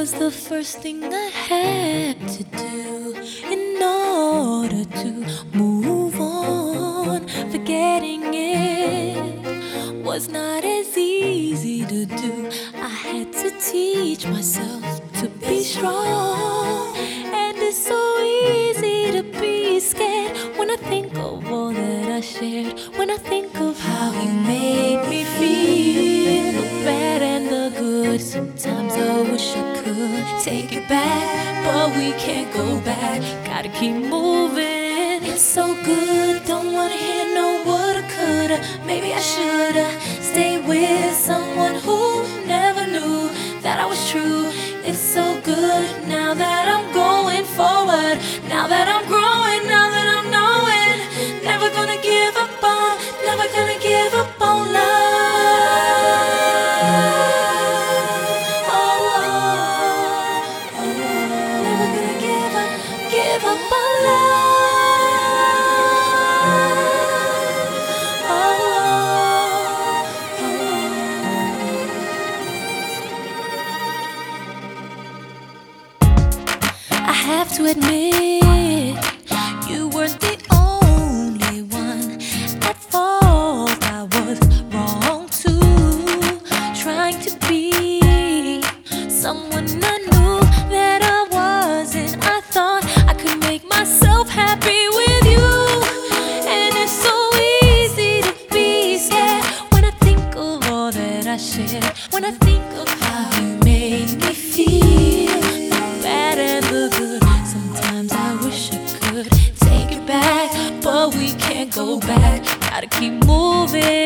was the first thing I had to do in order to move on. Forgetting it was not as easy to do. I had to teach myself to be strong, and it's so easy to be scared when I think of all that I shared, when I think of how you made me feel, the bad and the good. Sometimes I wish I could take it back, but we can't go back. Gotta keep moving. It's so good, don't wanna hear no woulda, coulda. Maybe I shoulda stayed with someone who never knew that I was true. It's so good now that I'm going forward, now that I'm growing, now that I'm knowing. Never gonna give up on, never gonna give up on love. Never gonna give up on love. I have to admit, you weren't the only one at fault. I was wrong too, trying to be someone I knew that I wasn't. I thought I could make myself happy with you, and it's so easy to be scared when I think of all that I shared, when I think of how you made me feel, the bad and the good. Sometimes I wish I could take it back, but we can't go back. Gotta keep moving.